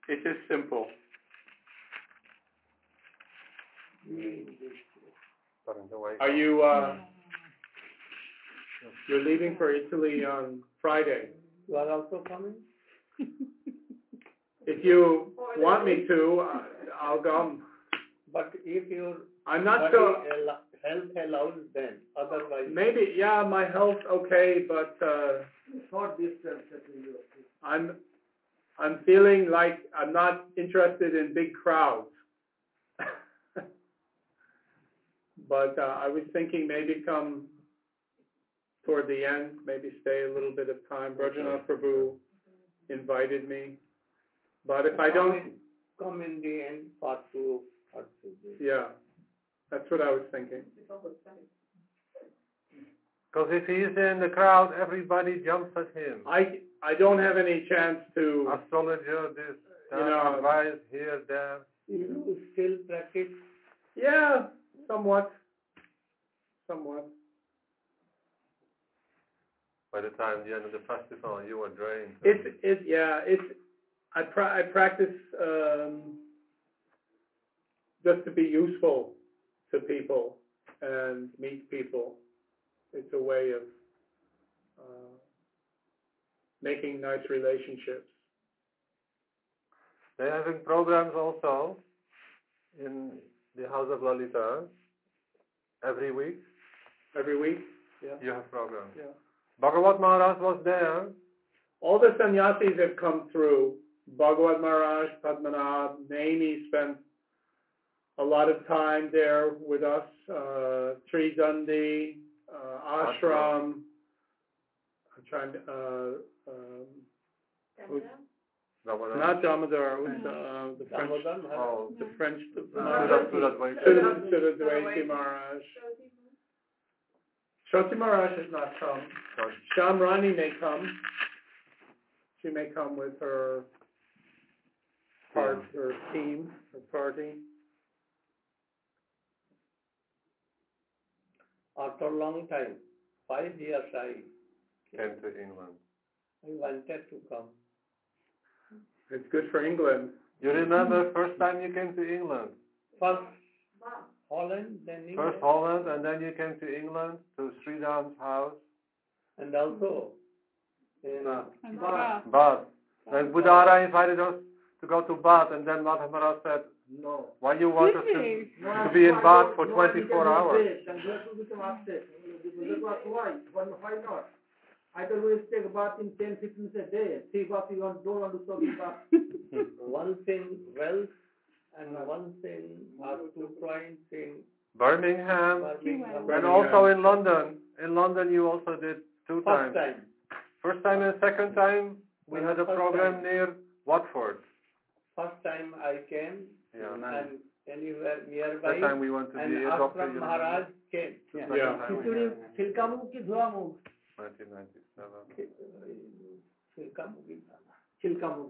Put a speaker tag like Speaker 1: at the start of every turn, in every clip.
Speaker 1: It is simple. Are you, you're leaving for Italy on Friday?
Speaker 2: You are also coming?
Speaker 1: If you want me to, I'll come.
Speaker 2: But if your
Speaker 1: I'm not sure.
Speaker 2: Health allows, then otherwise.
Speaker 1: Maybe, yeah, my health okay, but
Speaker 2: Short distance.
Speaker 1: I'm feeling like I'm not interested in big crowds. But I was thinking maybe come toward the end, maybe stay a little bit of time. Brajanath Prabhu invited me. But if I don't...
Speaker 2: Come in the end, part 2 or 3 days.
Speaker 1: Yeah, that's what I was thinking.
Speaker 3: Because if he is in the crowd, everybody jumps at him.
Speaker 1: I don't have any chance to...
Speaker 3: Astrologer, this, that, advice, here, there.
Speaker 2: You still practice?
Speaker 1: Yeah, somewhat.
Speaker 3: By the time the end of the festival, you were drained.
Speaker 1: I practice just to be useful to people and meet people. It's a way of making nice relationships.
Speaker 3: They're having programs also in the House of Lalita every week.
Speaker 1: Every week? Yeah.
Speaker 3: You have programs.
Speaker 1: Yeah.
Speaker 3: Bhagavat Maharaj was there.
Speaker 1: All the sannyasis have come through. Bhagavat Maharaj, Padmanabh, Naini spent a lot of time there with us. Sri Dandi, Ashram. I'm trying to... not Damodar, it was the French... Suradwaiti Maharaj. Shoti Maharaj has not come. Sham Rani may come. She may come with her team, her party.
Speaker 2: After a long time, 5 years I
Speaker 3: came to England.
Speaker 2: I wanted to come.
Speaker 1: It's good for England.
Speaker 3: You remember first time you came to England?
Speaker 2: First Holland, then England.
Speaker 3: First Holland, and then you came to England, to Sridham's house.
Speaker 2: And also in
Speaker 3: Bath. Then Budara invited us to go to Bath, and then Madhav Maharaj said,
Speaker 2: no.
Speaker 3: Why you want us to be in Bath for 24 hours?
Speaker 2: Why not? I can always take a bath in 10, 15 minutes a day. 3 baths you don't want to stop in bath. Once in Wells and once in two points in
Speaker 3: Birmingham, and also in London. In London you also did 2 times. First time and second time we had a program near Watford.
Speaker 2: First time I came and anywhere nearby.
Speaker 3: First time we went to
Speaker 2: and
Speaker 3: the Dr.
Speaker 2: Maharaj came.
Speaker 1: Yeah.
Speaker 3: 1997.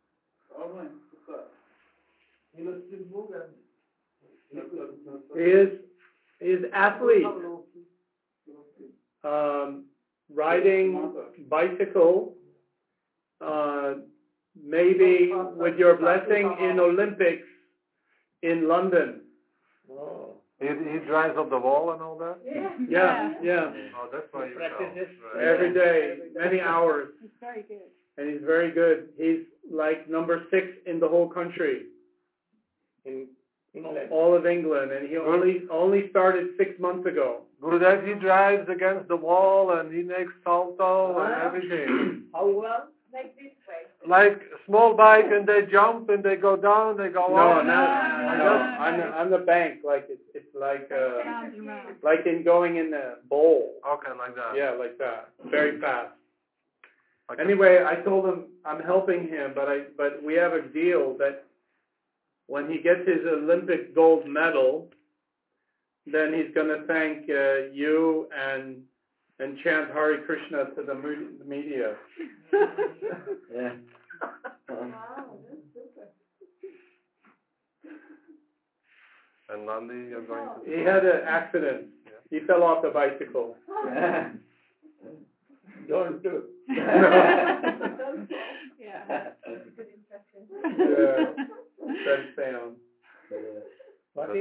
Speaker 1: He is athlete. Riding bicycle, maybe with your blessing in Olympics in London.
Speaker 2: Oh.
Speaker 3: He drives up the wall and all that?
Speaker 1: Yeah.
Speaker 3: Oh, that's why you
Speaker 2: practices
Speaker 1: every day, many hours.
Speaker 4: He's very good.
Speaker 1: And he's very good. He's like number 6 in the whole country.
Speaker 2: In England.
Speaker 1: All of England. And he only started 6 months ago.
Speaker 3: Gurudev, he drives against the wall and he makes salto and everything.
Speaker 2: How well?
Speaker 4: Like this way.
Speaker 3: Like small bike and they jump and they go down, they go up.
Speaker 1: No. On the bank, like it's like in going in the bowl.
Speaker 3: Okay, like that.
Speaker 1: Yeah, like that. Very fast. Okay. Anyway, I told him I'm helping him, but we have a deal that when he gets his Olympic gold medal, then he's going to thank you and chant Hare Krishna to the media.
Speaker 2: Yeah.
Speaker 4: Wow, that's super.
Speaker 3: And Nandi, you're going to...
Speaker 1: He had an accident. Yeah. He fell off the bicycle.
Speaker 2: Don't do.
Speaker 4: Yeah, that's a good impression.
Speaker 1: Yeah.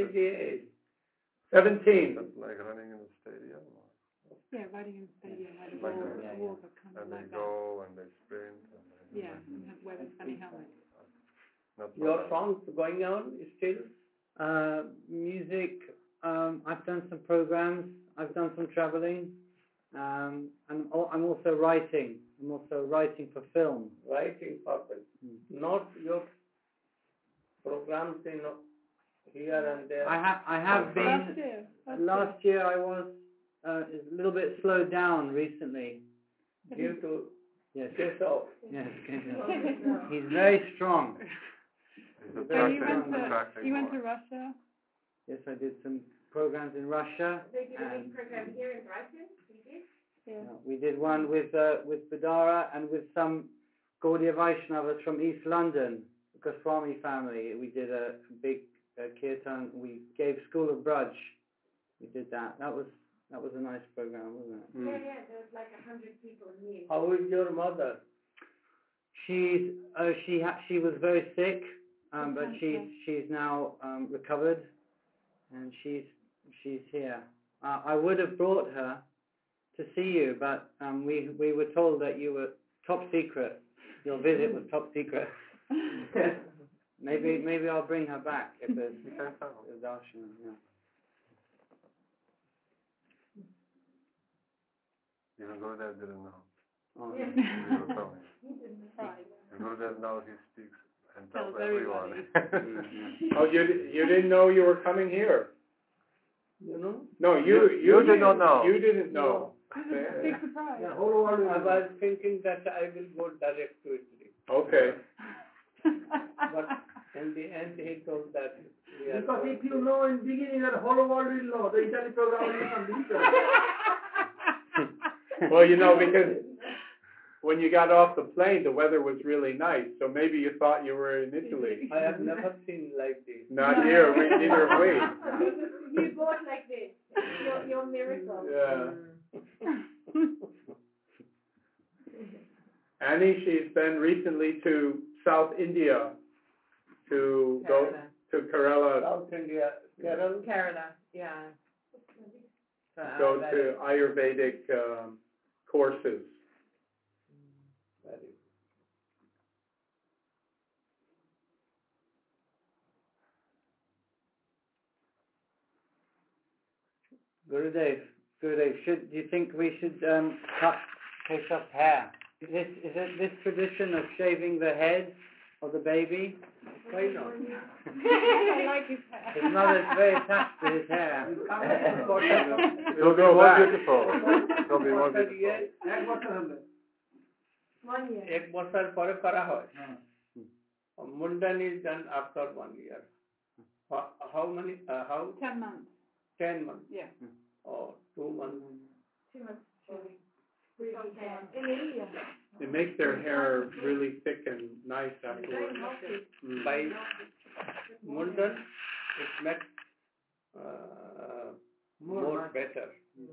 Speaker 2: age?
Speaker 1: 17.
Speaker 3: That's like running in the stadium.
Speaker 4: Yeah, riding in the stadium where the
Speaker 3: Like
Speaker 4: walls are kind
Speaker 3: And
Speaker 4: of
Speaker 3: they
Speaker 4: like that.
Speaker 3: go and they sprint. And they,
Speaker 4: Yeah, and have wear those funny helmets.
Speaker 3: Not so
Speaker 2: Your
Speaker 3: bad.
Speaker 2: songs going on still?
Speaker 5: Music, I've done some programs, I've done some traveling, and I'm also writing. I'm also writing for film.
Speaker 2: Writing for film. Not your programs in here and there.
Speaker 5: I have been. Last year I was a little bit slowed down recently.
Speaker 2: Due to
Speaker 5: Yes.
Speaker 2: Keshav.
Speaker 5: Yes. He's very strong.
Speaker 3: He's
Speaker 4: So
Speaker 3: attracting
Speaker 4: you went to
Speaker 3: more.
Speaker 4: Russia?
Speaker 5: Yes, I did some programs in Russia.
Speaker 4: They did a
Speaker 5: and
Speaker 4: big program here in Brighton. You did? Yeah.
Speaker 5: we did one with Badara and with some Gaudiya Vaishnavas from East London, the Goswami family. We did a big kirtan. We gave School of Braj. We did that. That was a nice program, wasn't it?
Speaker 4: Yeah, there was like 100 people here.
Speaker 2: How is your mother?
Speaker 5: She was very sick, but she's now recovered, and she's here. I would have brought her to see you, but we were told that you were top secret. Your visit was top secret. Maybe I'll bring her back if there's darshan. Yeah.
Speaker 3: Even Gurudev didn't know.
Speaker 5: Oh.
Speaker 3: You were telling.
Speaker 4: Right.
Speaker 3: Gurudev now he speaks and tells
Speaker 4: Tells
Speaker 3: everyone.
Speaker 1: Oh, you didn't know you were coming here?
Speaker 2: You know?
Speaker 1: No, you
Speaker 3: did not know.
Speaker 1: You didn't know.
Speaker 4: Big surprise.
Speaker 2: Yeah, whole world. I was thinking that I will go direct to Italy.
Speaker 1: Okay.
Speaker 2: But in the end he told that we are
Speaker 6: Because
Speaker 2: going
Speaker 6: if you
Speaker 2: to-
Speaker 6: know in beginning that whole world will know, the Italy program will become digital.
Speaker 1: Well, because when you got off the plane, the weather was really nice, so maybe you thought you were in Italy.
Speaker 2: I have never seen like this.
Speaker 1: Not here, neither have we.
Speaker 4: You bought like this. Your miracle.
Speaker 1: Yeah. Annie, she's been recently to South India to go to Kerala,
Speaker 2: South India, Kerala.
Speaker 7: Kerala, yeah.
Speaker 1: go to Ayurvedic courses.
Speaker 2: Very
Speaker 5: Gurudev, do you think we should cut Keshav's hair? Is it this tradition of shaving the head of the baby?
Speaker 2: Why not?
Speaker 4: I like his hair.
Speaker 5: His mother's very attached to his hair.
Speaker 3: It'll be more beautiful. It'll be more
Speaker 2: One
Speaker 3: beautiful.
Speaker 2: year,
Speaker 4: 1 year.
Speaker 2: एक बছর পরে করা হয় Mundan is done after 1 year. How many? How
Speaker 4: 10 months.
Speaker 2: 10 months
Speaker 4: Yeah.
Speaker 2: or 2 months?
Speaker 4: 2 months. In India.
Speaker 1: It makes their hair really thick and nice afterwards.
Speaker 2: By Mundan, it makes more better.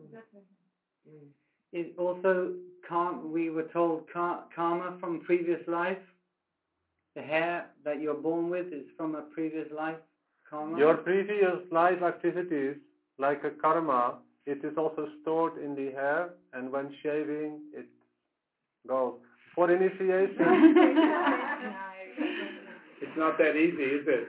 Speaker 5: Is also we were told karma from previous life. The hair that you're born with is from a previous life. Karma.
Speaker 3: Your previous life activities, like a karma, it is also stored in the hair, and when shaving, it goes. For initiation,
Speaker 1: It's not that easy, is it?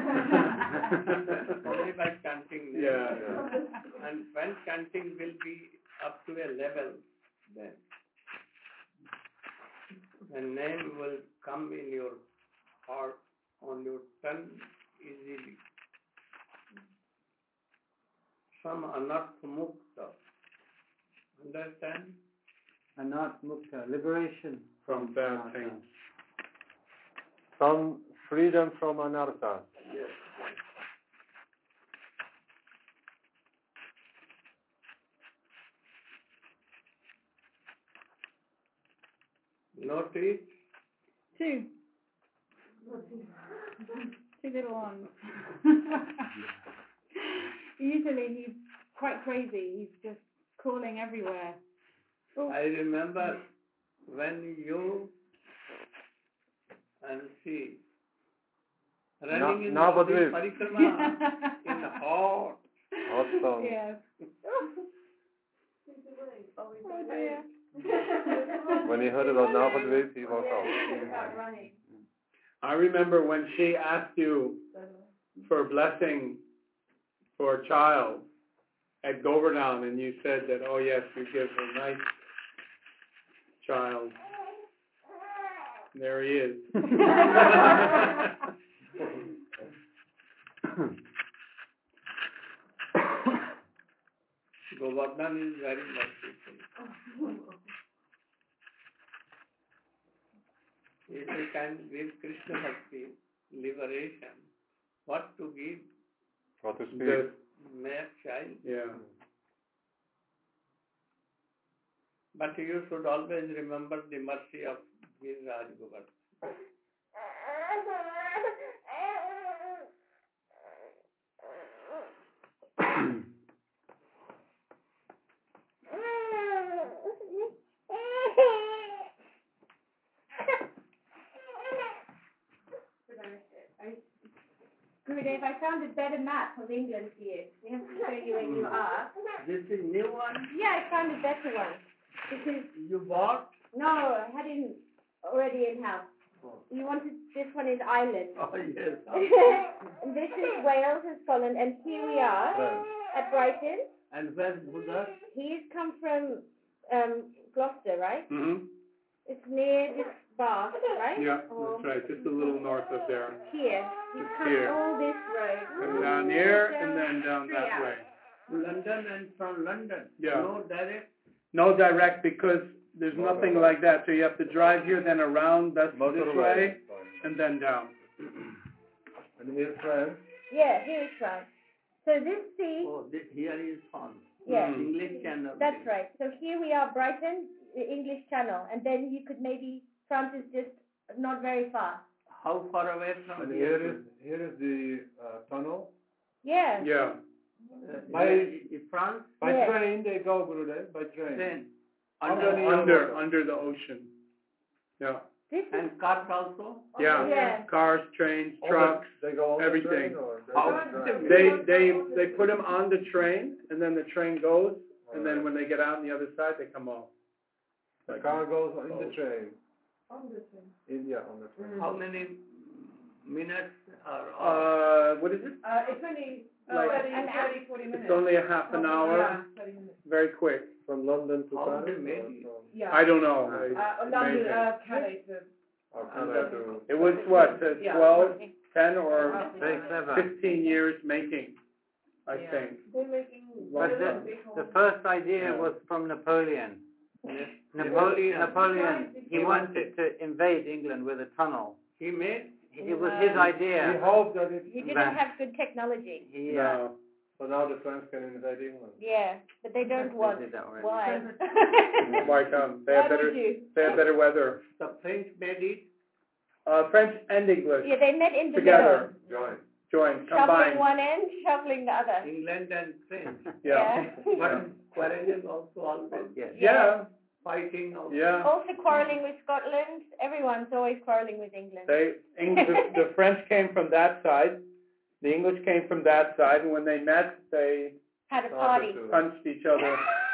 Speaker 2: Only by chanting.
Speaker 1: Yeah.
Speaker 2: And when chanting will be up to a level, then the name will come in your heart, on your tongue easily. Some anarth mukta. Understand?
Speaker 5: Anat mukta, liberation
Speaker 1: From bad things.
Speaker 3: some freedom from anartha.
Speaker 2: Yes. Notice
Speaker 4: 2. 2 little ones. Usually he's quite crazy. He's just crawling everywhere.
Speaker 2: I remember when you and she running in
Speaker 3: Now what
Speaker 2: the
Speaker 3: with?
Speaker 2: parikrama in Oh,
Speaker 3: Hot stone.
Speaker 4: Yeah. Oh dear.
Speaker 3: When he heard about Nagelwitz, he was out.
Speaker 1: I remember when she asked you for a blessing for a child at Govardhan, and you said that, oh yes, you give a nice child. There he is.
Speaker 2: Govardhan is very merciful. If we can give Krishna Bhakti, liberation, what to give?
Speaker 3: What to speak?
Speaker 1: The-
Speaker 2: Mere child.
Speaker 1: yeah.
Speaker 2: But you should always remember the mercy of Giriraj Govardhan.
Speaker 4: Gurudev, I found a better map of England for you. We have to show you where you are.
Speaker 2: This is new one
Speaker 4: Yeah, I found a better one. This is,
Speaker 2: you bought?
Speaker 4: no, I had it already in-house. You wanted, this one is Ireland.
Speaker 2: Oh yes.
Speaker 4: And this is Wales and Scotland, and here we are at Brighton.
Speaker 2: And where's Buddha?
Speaker 4: He's come from Gloucester, right?
Speaker 1: Mm-hmm.
Speaker 4: It's near this Bath, right?
Speaker 1: Yeah,
Speaker 4: Or
Speaker 1: that's right. Just a little north of there.
Speaker 4: here. He's
Speaker 1: Just
Speaker 4: come
Speaker 1: here.
Speaker 4: all this road.
Speaker 1: Come down here and then down
Speaker 4: 3
Speaker 1: that
Speaker 4: hours.
Speaker 1: way.
Speaker 2: London, and from London.
Speaker 1: Yeah.
Speaker 2: No direct.
Speaker 1: No direct, because there's nothing like that. So you have to drive here, then around this way, and then down.
Speaker 3: And here's France.
Speaker 4: Yeah, here is France. So this sea,
Speaker 2: Oh, this, here is France.
Speaker 4: yeah,
Speaker 2: English channel.
Speaker 4: that's right. So here we are, Brighton, the English Channel, and then you could maybe, France is just not very far.
Speaker 2: How far away from
Speaker 3: And
Speaker 2: here?
Speaker 3: here is the tunnel.
Speaker 4: Yeah.
Speaker 1: Yeah.
Speaker 3: By-
Speaker 2: France?
Speaker 3: By
Speaker 4: Yeah.
Speaker 3: train they go, Gurudev, by train.
Speaker 2: Then
Speaker 1: Under the ocean. Yeah.
Speaker 4: This is,
Speaker 2: and cars also?
Speaker 1: Yeah.
Speaker 4: yeah.
Speaker 1: Cars, trains,
Speaker 3: Oh,
Speaker 1: trucks.
Speaker 3: They go on
Speaker 1: everything.
Speaker 3: the train or they
Speaker 2: How-
Speaker 3: just drive?
Speaker 1: They put them on the train, and then the train goes, and then when they get out on the other side, they come off.
Speaker 3: The car goes in the train. On the train.
Speaker 2: How many minutes or
Speaker 1: What is it?
Speaker 6: It's only
Speaker 1: Like
Speaker 6: 40 minutes.
Speaker 1: it's only a half an hour.
Speaker 6: Yeah, 30 minutes.
Speaker 1: Very quick.
Speaker 3: From London to
Speaker 2: How
Speaker 3: Paris?
Speaker 2: they
Speaker 3: or
Speaker 2: made it?
Speaker 3: from-
Speaker 6: Yeah.
Speaker 1: I don't know.
Speaker 6: London,
Speaker 1: Amazing.
Speaker 6: Calais to...
Speaker 3: or Canada to-
Speaker 1: It was what, 12, 10 or
Speaker 5: Very clever.
Speaker 1: 15 years making, I
Speaker 6: Yeah.
Speaker 1: think.
Speaker 5: But the first idea was from Napoleon. Napoleon, he wanted to invade England with a tunnel.
Speaker 2: he made?
Speaker 5: It was his
Speaker 3: He
Speaker 5: idea.
Speaker 3: hoped that it...
Speaker 4: He didn't have good technology.
Speaker 5: He,
Speaker 1: No.
Speaker 3: So now the French can invade England.
Speaker 4: Yeah, but they don't want.
Speaker 5: did that already.
Speaker 4: Why?
Speaker 1: Why come? They
Speaker 4: Why
Speaker 1: have
Speaker 4: would
Speaker 1: better.
Speaker 4: you?
Speaker 1: They have better weather.
Speaker 2: The French made it?
Speaker 1: French and English
Speaker 4: Yeah, they met in the
Speaker 1: together,
Speaker 3: Join.
Speaker 1: joined,
Speaker 4: middle. Shuffling
Speaker 1: combined.
Speaker 4: one end, shuffling the other.
Speaker 2: England and French.
Speaker 1: Yeah.
Speaker 2: But quarrelling also always.
Speaker 5: Yes.
Speaker 1: Yeah.
Speaker 2: Fighting also.
Speaker 1: Yeah.
Speaker 4: Also quarreling with Scotland. Everyone's always quarreling with England.
Speaker 1: The French came from that side. The English came from that side, and when they met, they
Speaker 4: Had a party.
Speaker 1: punched each other.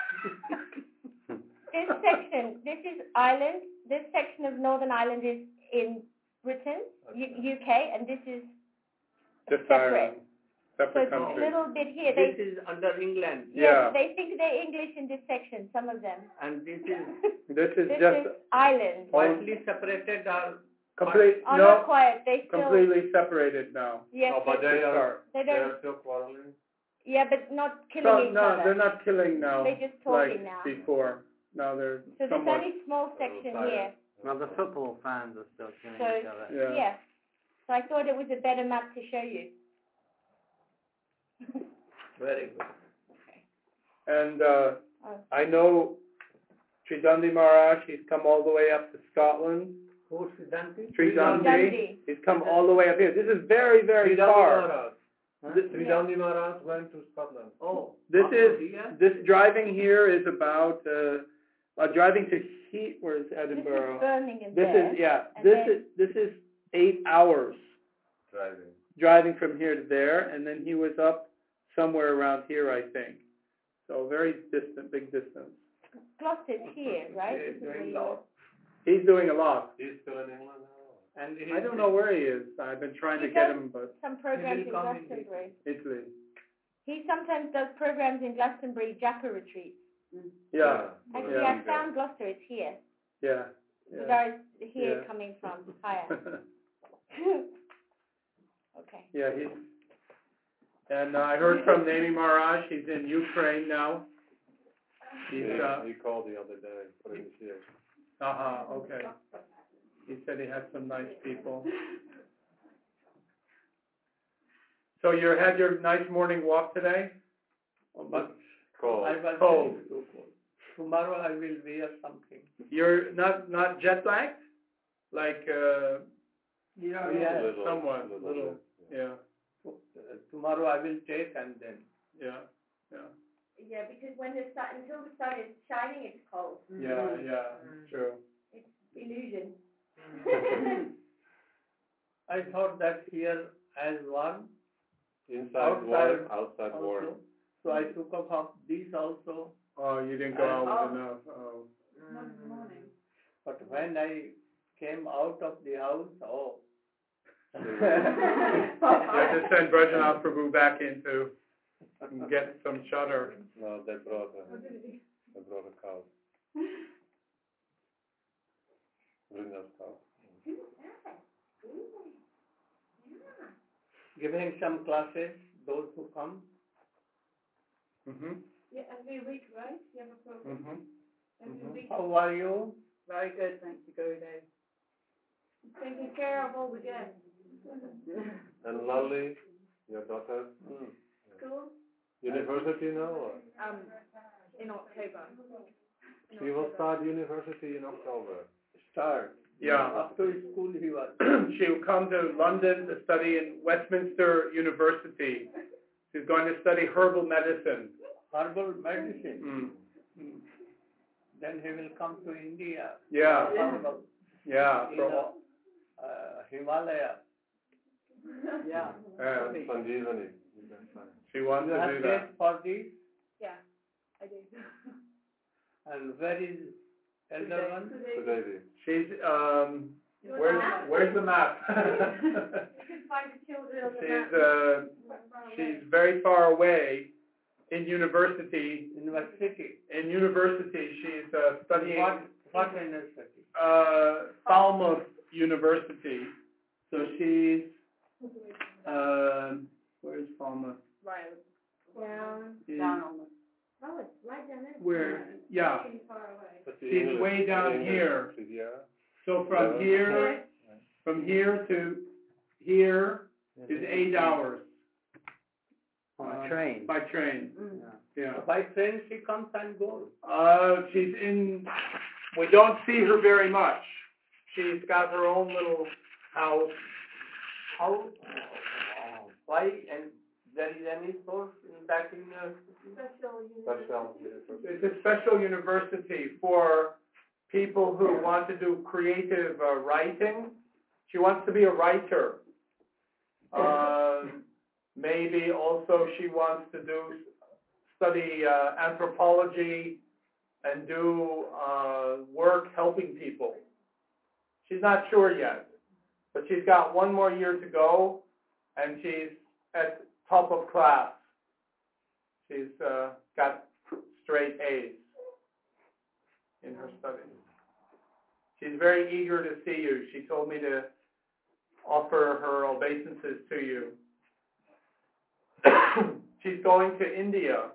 Speaker 4: This section, this is Ireland. This section of Northern Ireland is in Britain, UK, and this is
Speaker 1: Just
Speaker 4: separate.
Speaker 1: Ireland.
Speaker 4: So
Speaker 1: Separate
Speaker 4: it's a
Speaker 1: countries.
Speaker 4: little bit here.
Speaker 2: This
Speaker 4: They,
Speaker 2: is under England.
Speaker 1: Yeah.
Speaker 4: they think they're English in this section, some of them.
Speaker 2: And this is
Speaker 1: This is
Speaker 4: This
Speaker 1: just
Speaker 4: is Ireland.
Speaker 2: widely separated or
Speaker 1: complete.
Speaker 4: Oh,
Speaker 1: No,
Speaker 4: not quiet. They still,
Speaker 1: completely separated now.
Speaker 4: yes,
Speaker 3: Oh, but they are
Speaker 4: they
Speaker 3: they
Speaker 4: don't,
Speaker 3: are still quarreling.
Speaker 4: yeah, but not
Speaker 1: So,
Speaker 4: killing each
Speaker 1: no,
Speaker 4: other.
Speaker 1: they're not killing now.
Speaker 4: They're just
Speaker 1: like
Speaker 4: talking now.
Speaker 1: before. Now they're
Speaker 4: So there's
Speaker 1: somewhat.
Speaker 4: only small section here.
Speaker 5: Well, the football fans are still killing
Speaker 4: So,
Speaker 5: each other.
Speaker 1: Yeah.
Speaker 4: yeah. So I thought it was a better map to show you.
Speaker 2: very good.
Speaker 1: And I know Tridandi Maharaj, he's come all the way up to Scotland.
Speaker 2: Who's Siddhanti?
Speaker 1: Tridandi,
Speaker 4: Dundee.
Speaker 1: he's come all the way up here. This is very, very far.
Speaker 3: Tridandi Maharaj went to Scotland.
Speaker 2: Oh.
Speaker 1: This
Speaker 2: also
Speaker 1: is,
Speaker 2: here?
Speaker 1: this driving here is about, driving to Heat, where's
Speaker 4: This is
Speaker 1: Edinburgh?
Speaker 4: Birmingham
Speaker 1: This
Speaker 4: there.
Speaker 1: is, yeah,
Speaker 4: And
Speaker 1: this is 8 hours
Speaker 3: Driving.
Speaker 1: driving from here to there, and then he was up somewhere around here, I think. So very distant, big distance.
Speaker 4: Gloucester's here, right?
Speaker 2: He's doing lot.
Speaker 1: He's doing a lot.
Speaker 3: He's still in England now?
Speaker 2: And
Speaker 1: I don't know where he is. I've been trying to get him, but
Speaker 4: some programs
Speaker 2: He
Speaker 4: in
Speaker 2: will come in
Speaker 4: Glastonbury.
Speaker 1: Italy.
Speaker 4: He sometimes does programs in Glastonbury, Jacka retreats.
Speaker 1: Yeah.
Speaker 4: Actually, I found Gloucester. It's here.
Speaker 1: Yeah.
Speaker 4: The guy is here
Speaker 1: Yeah.
Speaker 4: coming from higher. Okay.
Speaker 1: Yeah, and I heard from Nami Maharaj. He's in Ukraine now. He's
Speaker 3: He called the other day, put him here.
Speaker 1: okay. He said he had some nice people. So you had your nice morning walk today?
Speaker 2: But
Speaker 3: Cold.
Speaker 2: I was
Speaker 1: Cold.
Speaker 2: so cold. Tomorrow I will wear something.
Speaker 1: You're not jet lagged? Like
Speaker 2: Yeah.
Speaker 1: somewhat, little. Yeah.
Speaker 2: Tomorrow I will take and then.
Speaker 1: Yeah.
Speaker 4: Yeah, because until the sun is shining, it's cold.
Speaker 1: Yeah. True.
Speaker 4: It's illusion.
Speaker 2: I thought that here as warm.
Speaker 3: Inside warm, outside warm.
Speaker 2: Also. So I took off these also.
Speaker 1: Oh, you didn't go out enough. Oh.
Speaker 4: Not in the morning.
Speaker 2: But when I came out of the house,
Speaker 1: You have to send Brajanath Prabhu back in to get some shutter.
Speaker 3: No, they brought a cow. Bring us cow.
Speaker 2: giving some classes, those who come.
Speaker 1: Mhm.
Speaker 4: Yeah, every week, right? You have a program.
Speaker 1: Mhm.
Speaker 4: Every week.
Speaker 2: How are you?
Speaker 4: Very good, thank you, Gurudev. Taking care of all the guests.
Speaker 3: And Lali, your daughter,
Speaker 4: School?
Speaker 3: university now? Or?
Speaker 4: In October.
Speaker 3: She will start university in October.
Speaker 2: Start.
Speaker 1: Yeah.
Speaker 2: After school he was.
Speaker 1: She'll come to London to study in Westminster University. She's going to study herbal medicine.
Speaker 2: Herbal medicine.
Speaker 1: Mm.
Speaker 2: Then he will come to India.
Speaker 1: Yeah.
Speaker 2: Herbal.
Speaker 1: Yeah.
Speaker 2: In Himalaya.
Speaker 5: Yeah.
Speaker 3: Sanjeevani.
Speaker 1: She wants
Speaker 2: You
Speaker 1: to
Speaker 2: have
Speaker 1: do
Speaker 2: paid
Speaker 1: that.
Speaker 2: for this?
Speaker 4: Yeah, I do.
Speaker 2: And where is elder one?
Speaker 3: Today.
Speaker 1: She's where's the map?
Speaker 4: You can find the children on the
Speaker 1: She's very far away in university.
Speaker 2: University.
Speaker 1: In university, she's studying
Speaker 2: What university?
Speaker 1: Falmouth University. So she's where's Falmouth?
Speaker 4: Right. Down.
Speaker 1: Is-
Speaker 4: Oh, it's right down there.
Speaker 1: Where? Yeah.
Speaker 4: Pretty far away.
Speaker 1: She's way down here. So from here to here is 8 hours.
Speaker 5: On a train.
Speaker 1: By train. Yeah.
Speaker 2: By train she comes and goes.
Speaker 1: She's we don't see her very much. She's got her own little house.
Speaker 2: How? Why? And there is any source in that university?
Speaker 1: It's a special university for people who want to do creative writing. She wants to be a writer. Maybe also she wants to study anthropology and do work helping people. She's not sure yet, but she's got one more year to go, and she's at top of class. She's got straight A's in her studies. She's very eager to see you. She told me to offer her obeisances to you. She's going to India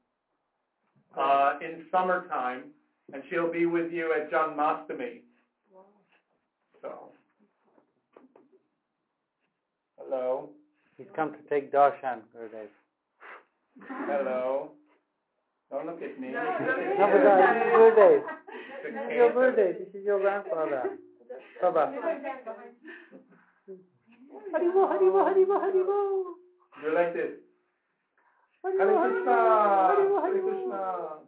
Speaker 1: in summertime, and she'll be with you at Janmashtami. So, hello.
Speaker 5: He's come to take darshan, Gurudev.
Speaker 1: Hello. Don't look at me.
Speaker 5: No, but this is Gurudev. This is your Gurudev. This is your grandfather. Baba. Haribo, Haribo, Haribo, Haribo.
Speaker 1: You're like this.
Speaker 5: Haribo,
Speaker 1: Hare Krishna.
Speaker 5: Haribo,
Speaker 1: Hare
Speaker 5: Haribo.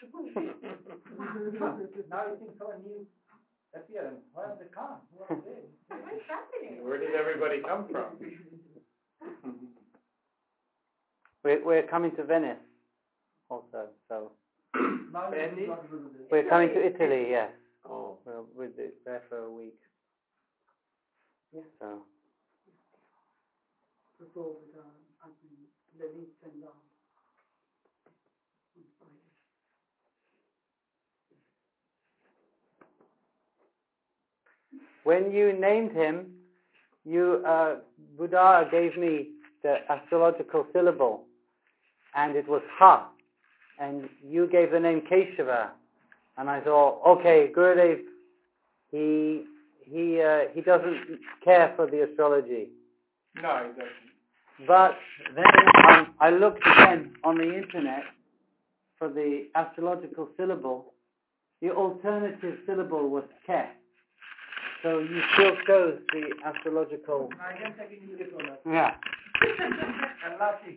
Speaker 1: Krishna.
Speaker 6: Now you think so new appearance. Where have they come? Who are they?
Speaker 1: Where did everybody come from?
Speaker 5: We're coming to Venice also, so.
Speaker 2: Venice?
Speaker 5: We're coming to Italy, yes.
Speaker 2: Oh.
Speaker 5: We're there for a week.
Speaker 2: Yeah.
Speaker 5: So. When you named him, Buddha gave me the astrological syllable, and it was Ha, and you gave the name Keshava, and I thought, okay, Gurudev, he doesn't care for the astrology.
Speaker 1: No, he doesn't.
Speaker 5: But then I looked again on the internet for the astrological syllable. The alternative syllable was Ke. So you still chose the astrological. Yeah.
Speaker 2: I'm lucky.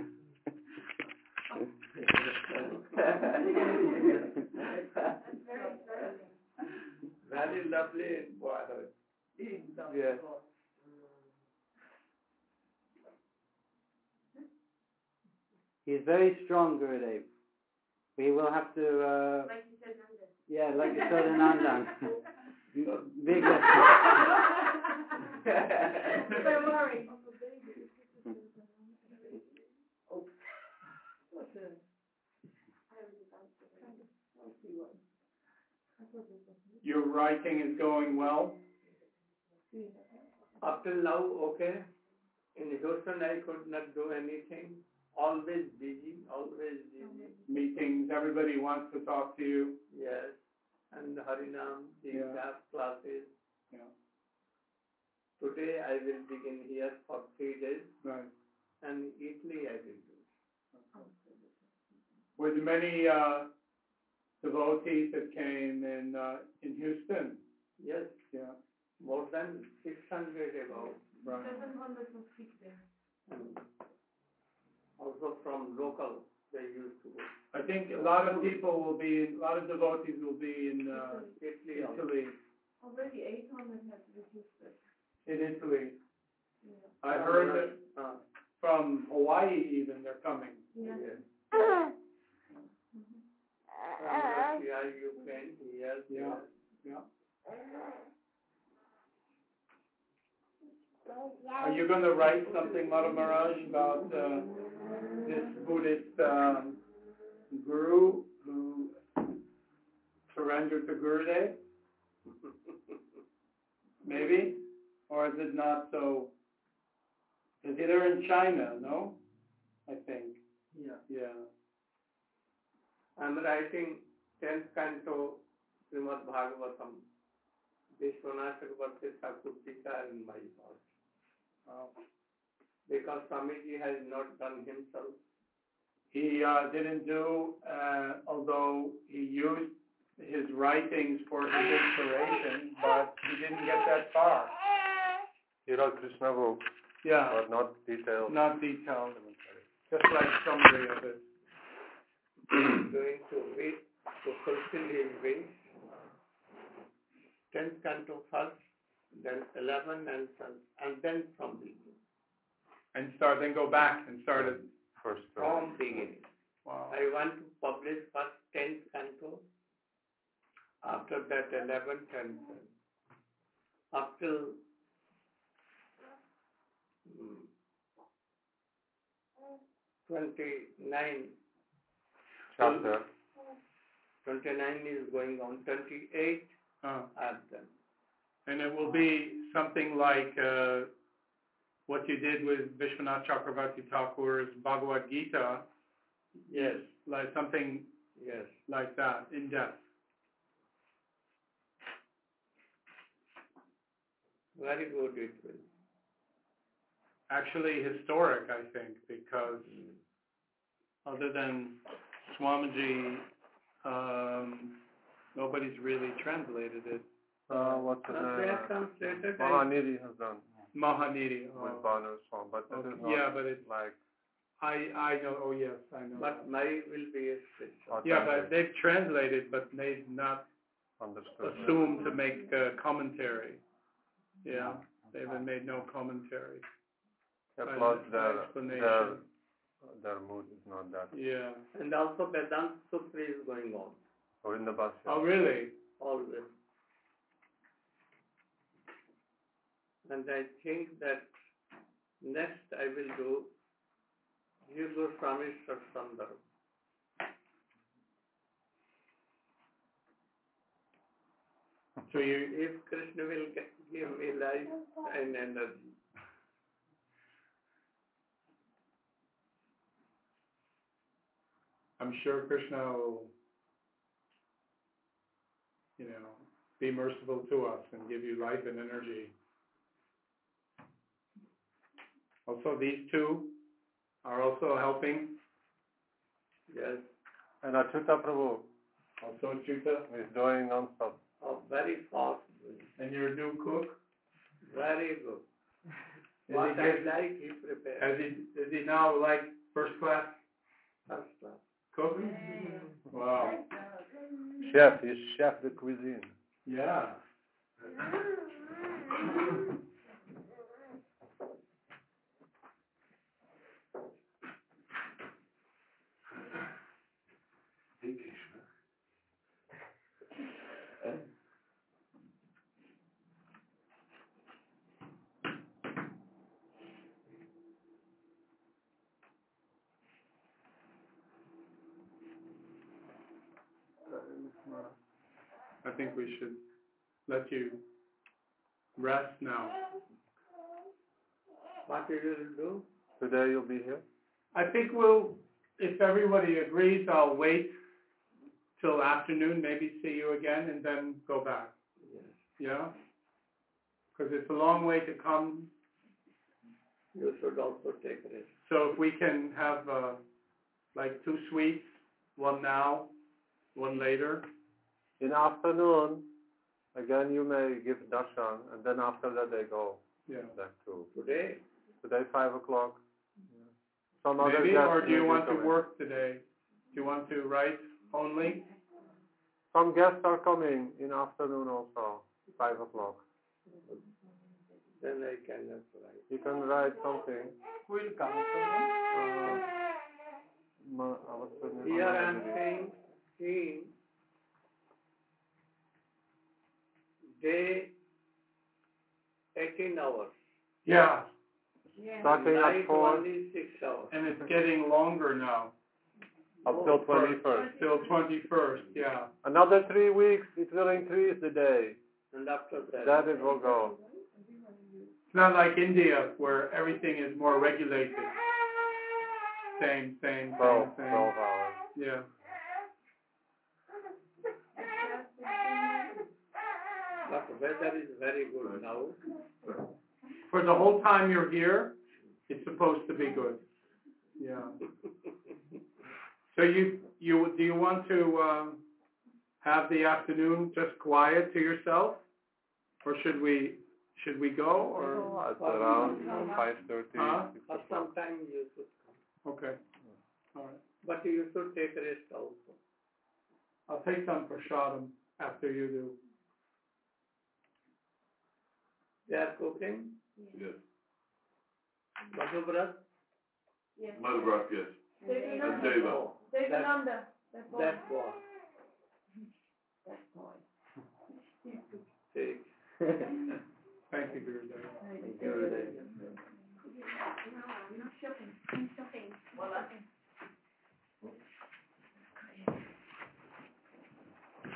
Speaker 2: Very lovely boy. Yes.
Speaker 5: He's very strong, Gurudev. We will have to.
Speaker 4: Like you said, Nanda.
Speaker 5: Yeah, like you said in Andan. Bigger.
Speaker 4: Don't worry.
Speaker 1: Your writing is going well?
Speaker 2: Up till now, okay. In Houston, I could not do anything. Always busy, always busy.
Speaker 1: Meetings, everybody wants to talk to you.
Speaker 2: Yes. And Harinam, the classes.
Speaker 1: Yeah.
Speaker 2: Today I will begin here for 3 days.
Speaker 1: Right.
Speaker 2: And Italy I will do.
Speaker 1: Were there many devotees that came in Houston?
Speaker 2: Yes.
Speaker 1: Yeah.
Speaker 2: More than 600 about.
Speaker 1: Right.
Speaker 4: 700 was speak there.
Speaker 2: And also from local, they used to go.
Speaker 1: I think a lot of devotees will be in
Speaker 2: Italy.
Speaker 1: Italy.
Speaker 4: Already 800 have registered.
Speaker 1: In Italy.
Speaker 4: Yeah.
Speaker 1: I heard that from Hawaii even they're coming.
Speaker 4: Yeah.
Speaker 2: Yes. From Russia, Ukraine, yes.
Speaker 1: Yeah. Yeah. Are you going to write something, Madhu Maharaj, about this Buddhist guru who surrendered to Gurudev? Maybe? Or is it not so? Is they're in China, no? I think.
Speaker 2: Yeah.
Speaker 1: Yeah.
Speaker 2: I'm writing 10th canto Srimad Bhagavatam. Vishwanath Chakravarti Thakur Tika in my heart. Because Swamiji has not done himself.
Speaker 1: He didn't do, although he used his writings for his inspiration, but he didn't get that far.
Speaker 3: He wrote Krishna books,
Speaker 1: Yeah.
Speaker 3: but not detailed.
Speaker 1: Not detailed. Just like summary of it.
Speaker 2: Going to wish to fulfill his wish. 10th canto first, then 11 and then from beginning.
Speaker 1: And then go back and start it.
Speaker 3: First.
Speaker 2: From beginning.
Speaker 1: Wow.
Speaker 2: I want to publish first 10th canto. After that 11th and 12th. Up till 29.
Speaker 3: Chapter.
Speaker 2: 29 is going on. 28 are done.
Speaker 1: And it will be something like what you did with Vishwanath Chakravarti Thakur's Bhagavad Gita.
Speaker 2: Yes.
Speaker 1: Like something like that, in depth.
Speaker 2: Very good it will.
Speaker 1: Actually historic, I think, because other than Swamiji, nobody's really translated it.
Speaker 3: What's the
Speaker 2: They have translated.
Speaker 3: Mahanidhi has done
Speaker 1: Mahanidhi.
Speaker 3: with Banu Swam, but this is not
Speaker 1: yeah, but it's
Speaker 3: like.
Speaker 1: I know. Oh yes, I know.
Speaker 2: But my will be a special.
Speaker 1: Yeah, but they've translated, but they've not
Speaker 3: Understood.
Speaker 1: assumed to make commentary. Yeah, they haven't made no commentary.
Speaker 3: Yeah, plus
Speaker 1: Explanation.
Speaker 3: their mood is not that.
Speaker 1: Yeah.
Speaker 2: And also Vedanta Sutra is going on.
Speaker 3: Or in the bus.
Speaker 1: Oh, really?
Speaker 2: Always. And I think that next I will do Jiva Goswami Satsandham.
Speaker 1: So you,
Speaker 2: If Krishna will give me life and energy.
Speaker 1: I'm sure Krishna will, be merciful to us and give you life and energy. Also, these two are also helping.
Speaker 2: Yes.
Speaker 3: And Achyuta Prabhu
Speaker 1: Also, Chuta.
Speaker 3: is doing non-stop.
Speaker 2: Oh, very fast.
Speaker 1: And your new cook.
Speaker 2: Very good.
Speaker 1: Is
Speaker 2: What
Speaker 1: he
Speaker 2: I
Speaker 1: good?
Speaker 2: like, he prepares.
Speaker 1: Is he now like first class
Speaker 2: First class.
Speaker 1: cook? Wow.
Speaker 3: Chef, he's chef de cuisine.
Speaker 1: Yeah. I think we should let you rest now.
Speaker 2: What you will do?
Speaker 3: Today you'll be here?
Speaker 1: I think if everybody agrees, I'll wait till afternoon, maybe see you again, and then go back.
Speaker 2: Yes.
Speaker 1: Yeah? Because it's a long way to come.
Speaker 2: You should also take rest.
Speaker 1: So if we can have like 2 sweets, one now, one later.
Speaker 3: In afternoon, again you may give darshan, and then after that they go
Speaker 1: Yeah.
Speaker 3: back to.
Speaker 2: Today?
Speaker 3: Today 5 o'clock. Yeah. Some other
Speaker 1: Maybe,
Speaker 3: guests
Speaker 1: or do you
Speaker 3: may
Speaker 1: want
Speaker 3: be
Speaker 1: to
Speaker 3: coming.
Speaker 1: work today? Do you want to write only?
Speaker 3: Some guests are coming in afternoon also, 5 o'clock.
Speaker 2: Then I cannot write.
Speaker 3: You can write something.
Speaker 5: Who will come?
Speaker 3: What's the name?
Speaker 2: Here I am saying in day 18 hours.
Speaker 1: Yeah.
Speaker 3: Starting at
Speaker 2: Night
Speaker 3: 4
Speaker 2: only 6 hours.
Speaker 1: And it's getting longer now.
Speaker 3: up till 21st.
Speaker 1: Till 21st, yeah.
Speaker 3: Another 3 weeks, it will increase the day.
Speaker 2: And after that?
Speaker 3: Then it will go.
Speaker 1: It's not like India where everything is more regulated. Same.
Speaker 3: 12 hours.
Speaker 1: Yeah.
Speaker 2: But weather is very good now.
Speaker 1: For the whole time you're here, it's supposed to be good. Yeah. So do you want to have the afternoon just quiet to yourself, or should we go, or?
Speaker 3: It's around 5:30.
Speaker 1: Huh?
Speaker 3: 6
Speaker 2: Or
Speaker 3: o'clock.
Speaker 2: sometime you should come.
Speaker 1: Okay. All right.
Speaker 2: But you should take rest also.
Speaker 1: I'll take some prasadam after you do.
Speaker 2: They are cooking?
Speaker 7: Yes.
Speaker 2: Madhubrat?
Speaker 7: Madhubrat, yes. And Deva.
Speaker 2: Oh, that boy. Take.
Speaker 1: Thank you, Gurudev.
Speaker 5: Thank you.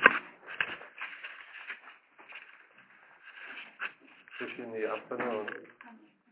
Speaker 3: Fish in the afternoon.